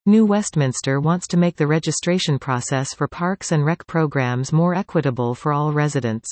New Westminster wants to make the registration process for Parks and Rec programs more equitable for all residents.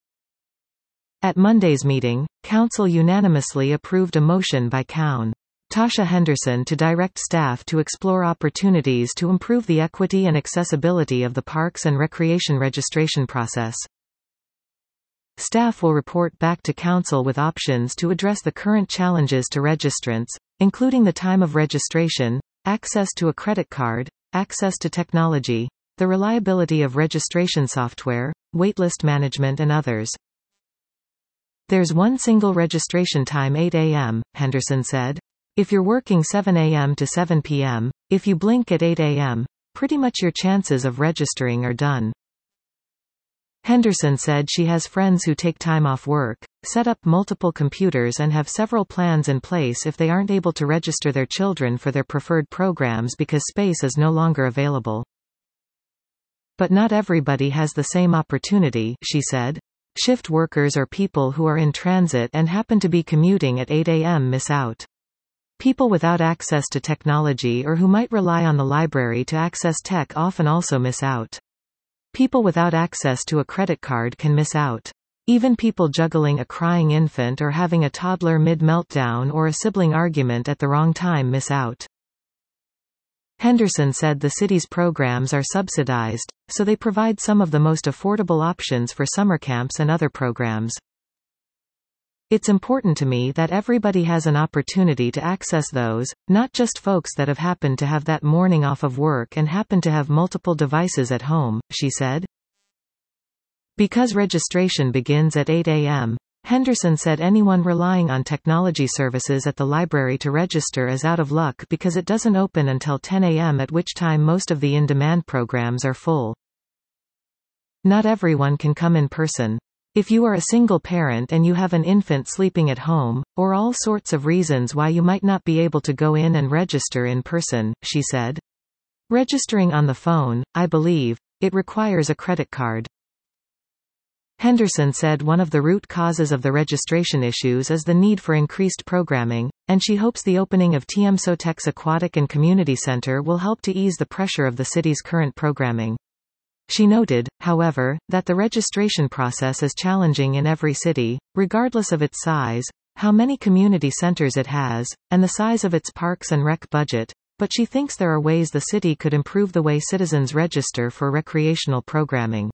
At Monday's meeting, Council unanimously approved a motion by Cown. Tasha Henderson to direct staff to explore opportunities to improve the equity and accessibility of the Parks and Recreation registration process. Staff will report back to Council with options to address the current challenges to registrants, including the time of registration, access to a credit card, access to technology, the reliability of registration software, waitlist management and others. There's one single registration time, 8 a.m., Henderson said. If you're working 7 a.m. to 7 p.m., if you blink at 8 a.m., pretty much your chances of registering are done. Henderson said she has friends who take time off work, set up multiple computers and have several plans in place if they aren't able to register their children for their preferred programs because space is no longer available. But not everybody has the same opportunity, she said. Shift workers or people who are in transit and happen to be commuting at 8 a.m. miss out. People without access to technology or who might rely on the library to access tech often also miss out. People without access to a credit card can miss out. Even people juggling a crying infant or having a toddler mid-meltdown or a sibling argument at the wrong time miss out. Henderson said the city's programs are subsidized, so they provide some of the most affordable options for summer camps and other programs. It's important to me that everybody has an opportunity to access those, not just folks that have happened to have that morning off of work and happen to have multiple devices at home, she said. Because registration begins at 8 a.m., Henderson said anyone relying on technology services at the library to register is out of luck because it doesn't open until 10 a.m., at which time most of the in-demand programs are full. Not everyone can come in person. If you are a single parent and you have an infant sleeping at home, or all sorts of reasons why you might not be able to go in and register in person, she said. Registering on the phone, I believe, it requires a credit card. Henderson said one of the root causes of the registration issues is the need for increased programming, and she hopes the opening of TMSOTEC's Aquatic and Community Center will help to ease the pressure of the city's current programming. She noted, however, that the registration process is challenging in every city, regardless of its size, how many community centers it has, and the size of its Parks and Rec budget, but she thinks there are ways the city could improve the way citizens register for recreational programming.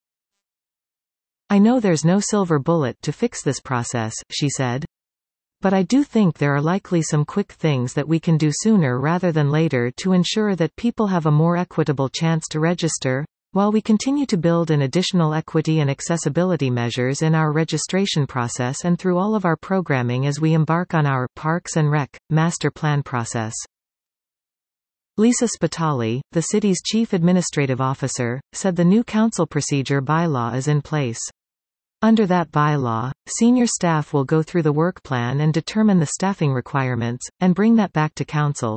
I know there's no silver bullet to fix this process, she said. But I do think there are likely some quick things that we can do sooner rather than later to ensure that people have a more equitable chance to register, while we continue to build in additional equity and accessibility measures in our registration process and through all of our programming as we embark on our Parks and Rec master plan process. Lisa Spitali, the city's chief administrative officer, said the new council procedure bylaw is in place. Under that bylaw, senior staff will go through the work plan and determine the staffing requirements, and bring that back to council.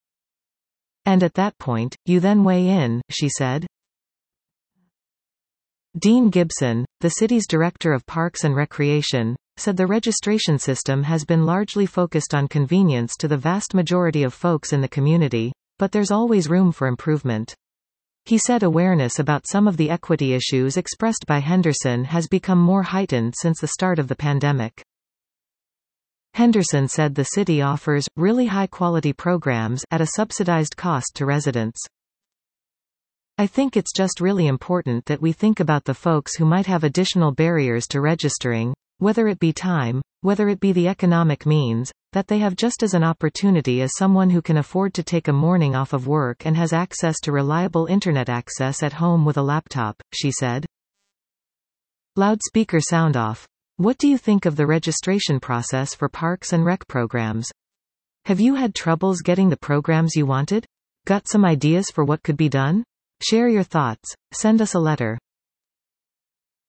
And at that point, you then weigh in, she said. Dean Gibson, the city's director of Parks and Recreation, said the registration system has been largely focused on convenience to the vast majority of folks in the community, but there's always room for improvement. He said awareness about some of the equity issues expressed by Henderson has become more heightened since the start of the pandemic. Henderson said the city offers really high-quality programs at a subsidized cost to residents. I think it's just really important that we think about the folks who might have additional barriers to registering, whether it be time, whether it be the economic means, that they have just as an opportunity as someone who can afford to take a morning off of work and has access to reliable internet access at home with a laptop, she said. Loudspeaker sound off. What do you think of the registration process for Parks and Rec programs? Have you had troubles getting the programs you wanted? Got some ideas for what could be done? Share your thoughts. Send us a letter.